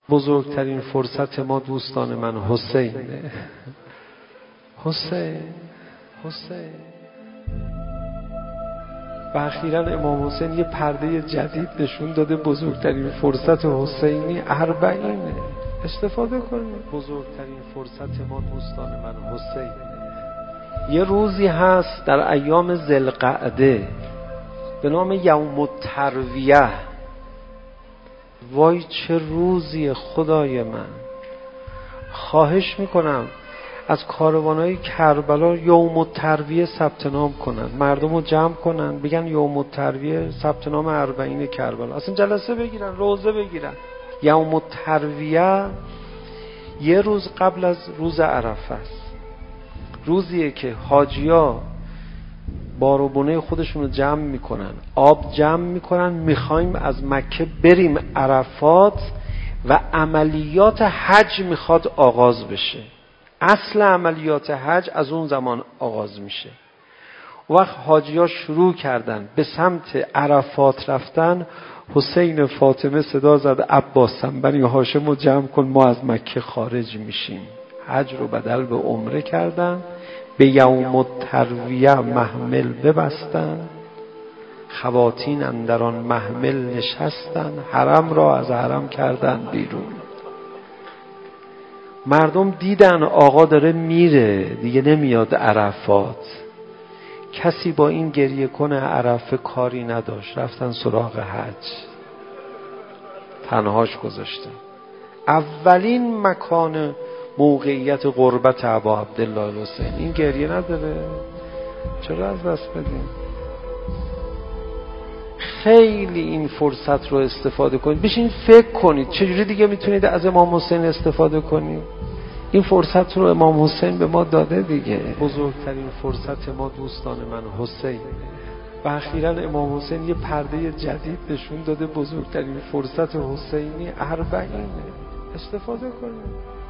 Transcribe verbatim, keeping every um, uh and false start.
بزرگترین فرصت ما دوستان من حسینه. حسین حسین و اخیراً امام حسین یه پرده جدید نشون داده. بزرگترین فرصت حسینی اربعینه. استفاده کنید. بزرگترین فرصت ما دوستان من حسینه. یه روزی هست در ایام ذوالقعده به نام یوم الترویه. وای چه روزی خدای من. خواهش میکنم از کاروانای کربلا یوم الترویه ثبت نام کنن، مردم رو جمع کنن، بگن یوم الترویه ثبت نام اربعین کربلا، اصلا جلسه بگیرن، روزه بگیرن. یوم الترویه یه روز قبل از روز عرفه است. روزیه که حاجی‌ها باروبونه خودشون رو جمع میکنن، آب جمع میکنن، میخوایم از مکه بریم عرفات و عملیات حج میخواد آغاز بشه. اصل عملیات حج از اون زمان آغاز میشه. وقت حاجی‌ها شروع کردن به سمت عرفات رفتن، حسین فاطمه صدا زد عباسم بنی هاشم رو جمع کن، ما از مکه خارج میشیم. حج رو بدل به عمره کردن، به یوم الترویه محمل ببستن، خواتین اندران محمل نشستن، حرم را از حرم کردن بیرون. مردم دیدن آقا داره میره دیگه، نمیاد عرفات. کسی با این گریه کنه عرفه کاری نداشت، رفتن سراغ حج، تنهاش گذاشتن. اولین مکان موقعیت قربت ابا عبدالله الحسین. این گریه نداره؟ چرا از دست بدیم؟ خیلی این فرصت رو استفاده کنید. بشین فکر کنید چجوری دیگه میتونید از امام حسین استفاده کنید. این فرصت رو امام حسین به ما داده دیگه. بزرگترین فرصت ما دوستان من حسین. و اخیراً امام حسین یه پرده جدید نشون داده. بزرگترین فرصت حسینی اربعینه. استفاده کنید.